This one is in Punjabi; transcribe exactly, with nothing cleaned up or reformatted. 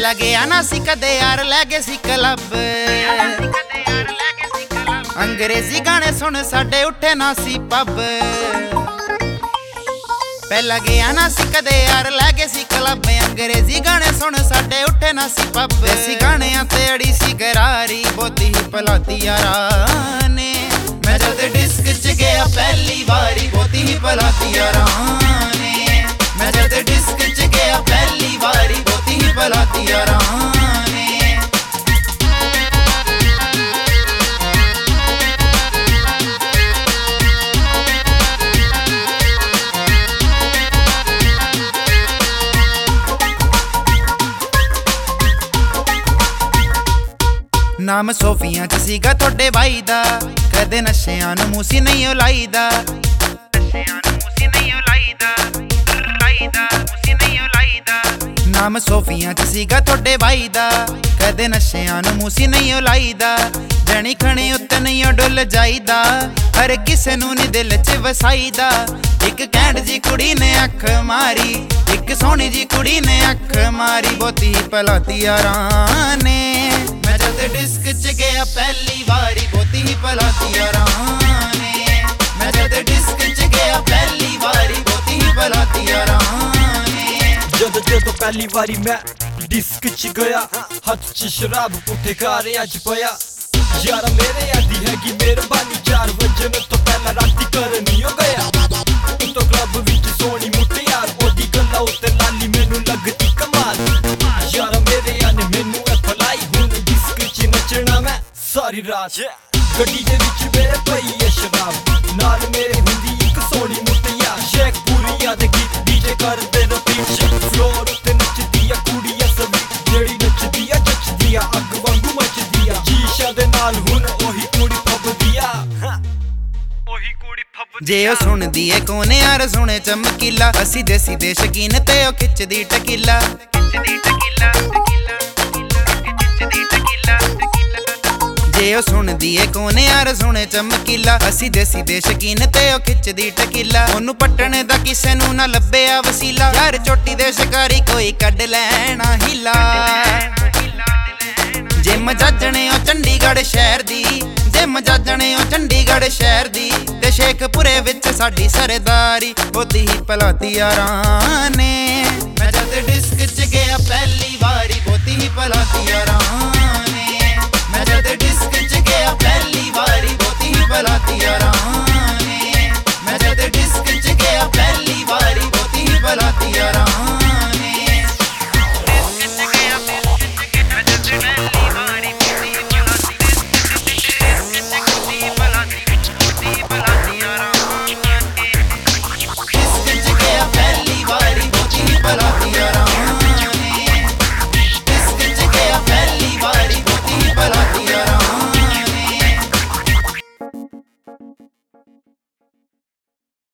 ਪਹਿਲਾਂ ਗਿਆ ਨਾ ਸੀ ਕਦੇ ਯਾਰ ਲੈ ਗਏ ਸੀ ਕਲੱਬ। ਅੰਗਰੇਜ਼ੀ ਗਾਣੇ ਸੁਣ ਸਾਡੇ ਉੱਠੇ ਨਾ ਸੀ ਪੱਬ। ਪਹਿਲਾਂ ਗਿਆ ਨਾ ਸੀ ਕਦੇ ਯਾਰ ਲੈ ਗਏ ਸੀ ਕਲੱਬ। ਅੰਗਰੇਜ਼ੀ ਗਾਣੇ ਸੁਣ ਸਾਡੇ ਉੱਠੇ ਨਾ ਸੀ ਪੱਬ। ਦੇਸੀ ਗਾਣਿਆਂ ਤੇ ਅੜੀ ਸੀ ਗਰਾਰੀ ਬਹੁਤੀ ਹੀ ਭਲਾਤੀ ਯਾਰਾਂ ਨੇ। ਮੈਂ ਜਦ ਡਿਸਕ ਚ ਗਿਆ ਪਹਿਲੀ ਵਾਰੀ ਬਹੁਤੀ ਹੀ ਭਲਾਤੀ ਯਾਰਾਂ ਨੇ। ਮੈਂ ਜਦ ਡਿਸਕ ਚ ਗਿਆ ਪਹਿਲੀ ਵਾਰੀ ਬਹੁਤੀ ਹੀ ਭਲਾਤੀ ਯਾਰਾਂ ਨੇ। ਨਾਮ ਸੋਫੀਆਂ ਚ ਸੀਗਾ ਤੁਹਾਡੇ ਬਾਈ ਦਾ, ਕਦੇ ਨਸ਼ਿਆਂ ਨੂੰ ਮੂਸੀ ਨਹੀਂ ਉਲਾਈਦਾ। ਨਾਮ ਸੋਫੀਆਂ ਚ ਸੀਗਾ ਤੁਹਾਡੇ ਬਾਈ ਦਾ, ਕਦੇ ਨਸ਼ਿਆਂ ਨੂੰ ਮੂਸੀ ਨਹੀਂ ਉਲਾਈਦਾ। ਜਣੀ ਖਣੀ ਉੱਤੇ ਨਹੀਂ ਡੁੱਲ ਜਾਈਦਾ, ਹਰ ਕਿਸੇ ਨੂੰ ਨੀ ਦਿਲ ਚ ਵਸਾਈਦਾ। ਇੱਕ ਕੈਂਡ ਜੀ ਕੁੜੀ ਨੇ ਅੱਖ ਮਾਰੀ, ਇੱਕ ਸੋਹਣੀ ਜੀ ਕੁੜੀ ਨੇ ਅੱਖ ਮਾਰੀ ਬਹੁਤੀ ਭਲਾਤੀ ਯਾਰਾਂ ਨੇ। ਮੈਂ ਜਦ ਡਿਸਕ ਚ ਗਿਆ ਪਹਿਲੀ ਵਾਰੀ ਬਹੁਤੀ ਹੀ ਭਲਾਤੀ ਯਾਰਾਂ ਨੇ। ਮੈਂ ਜਦ ਡਿਸਕ ਚ ਗਿਆ ਪਹਿਲੀ ਵਾਰੀ ਬਹੁਤੀ ਹੀ ਭਲਾਤੀ ਯਾਰਾਂ ਨੇ। ਜਦੋਂ ਜਦੋਂ ਪਹਿਲੀ ਵਾਰੀ ਮੈਂ ਡਿਸਕ ਚ ਗਿਆ, ਹੱਥ ਚ ਸ਼ਰਾਬ ਪੁੱਠੇ ਖਾਰੇ ਅੱਜ ਪਿਆ। ਯਾਰਾ ਮੇਰੇ ਆਦੀ ਹੈਗੀ ਮਿਹਰਬਾਨੀ, ਚਾਰ ਵਜੇ ਮੈਂ ਤੋਂ ਪਹਿਲਾਂ ਰਾਤੀ ਘਰ ਨਹੀਂ ਹੋ ਗਿਆ। ਤੂੰ ਤਾਂ ਕਲੱਬ ਵਿੱਚ ਸੋਹਣੀ ਮੁਟਿਆਰ, ਉਹਦੀ ਗੱਲਾਂ ਉੱਤੇ ਲਾਲੀ ਮੈਨੂੰ ਲੱਗਦੀ ਕਮਾਲ। ਯਾਰਾ ਮੇਰੇ ਆਨੇ ਮੈਨੂੰ ਐ ਫਲਾਈ, ਹੁਣ ਡਿਸਕ ਚ ਨੱਚਣਾ ਮੈਂ ਸਾਰੀ ਰਾਤ। ਗੱਡੀ ਦੇ ਵਿੱਚ ਮੇਰੇ ਪਈ ਐ ਸ਼ਰਾਬ, ਨਾਲ ਮੇਰੇ ਹੁੰਦੀ ਇੱਕ ਸੋਹਣੀ ਮੁਟਿਆਰ। ਸ਼ੇਖ ਪੂਰੀਆਂ ਦੇ ਗੀਤ ਡੀਜੇ ਕਰਦੇ ਰਿਪੀਟ, ਫਲੋਰ ਉੱਤੇ ਨੱਚਦੀ ਆ ਕੁੜੀ ਐ ਸਭੀ, ਜਿਹੜੀ ਨੱਚਦੀ ਆ ਜੱਚਦੀ ਆ ਅੱਗ ਵਾਂਗੂ ਮੱਚਦੀ ਆ। ਸ਼ੀਸ਼ਾ ਦੇ ਨਾਲ ਹੁਣ ਉਹੀ ਕੁੜੀ ਫੱਬਦੀ ਆ, ਉਹੀ ਕੁੜੀ ਫੱਬਦੀ। ਜੇ ਉਹ ਸੁਣਦੀ ਏ ਕੋਨੇ ਯਾਰ ਸੁਣੇ ਚਮਕੀਲਾ, ਅਸੀਂ ਦੇਸੀ ਦੇ ਸ਼ਕੀਨ ਤੇ ਉਹ ਖਿੱਚਦੀ ਟਕੀਲਾ। ਜੇ ਉਹ ਸੁਣਦੀ ਏ ਕੋਨੇ ਯਾਰ ਸੁਣੇ ਚਮਕੀਲਾ, ਅਸੀਂ ਦੇਸੀ ਦੇ ਸ਼ਕੀਨ ਤੇ ਉਹ ਖਿੱਚਦੀ ਟਕੀਲਾ। ਉਹਨੂੰ ਪੱਟਣ ਦਾ ਕਿਸੇ ਨੂੰ ਨਾ ਲੱਭਿਆ ਵਸੀਲਾ, ਯਾਰ ਚੋਟੀ ਦੇ ਸ਼ਿਕਾਰੀ ਕੋਈ ਕੱਢ ਲੈਣਾ ਹੀਲਾ। ਜੇ ਮਜਾਜਣੇ ਉਹ ਚੰਡੀਗੜ੍ਹ ਸ਼ਹਿਰ ਦੀ, ਜੇ ਮਜਾਜਣੇ ਉਹ ਚੰਡੀਗੜ੍ਹ ਸ਼ਹਿਰ ਦੀ, ਤੇ ਸ਼ੇਖਪੁਰੇ ਵਿੱਚ ਸਾਡੀ ਸਰਦਾਰੀ ਬਹੁਤੀ ਹੀ ਭਲਾਤੀ ਯਾਰਾਂ ਨੇ। ਮੈਂ ਜਦ ਡਿਸਕ ਚ ਗਿਆ ਪਹਿਲੀ ਵਾਰੀ ਬਹੁਤੀ ਹੀ ਭਲਾਤੀ ਯਾਰਾਂ ਨੇ। ਮੈਂ ਜਦ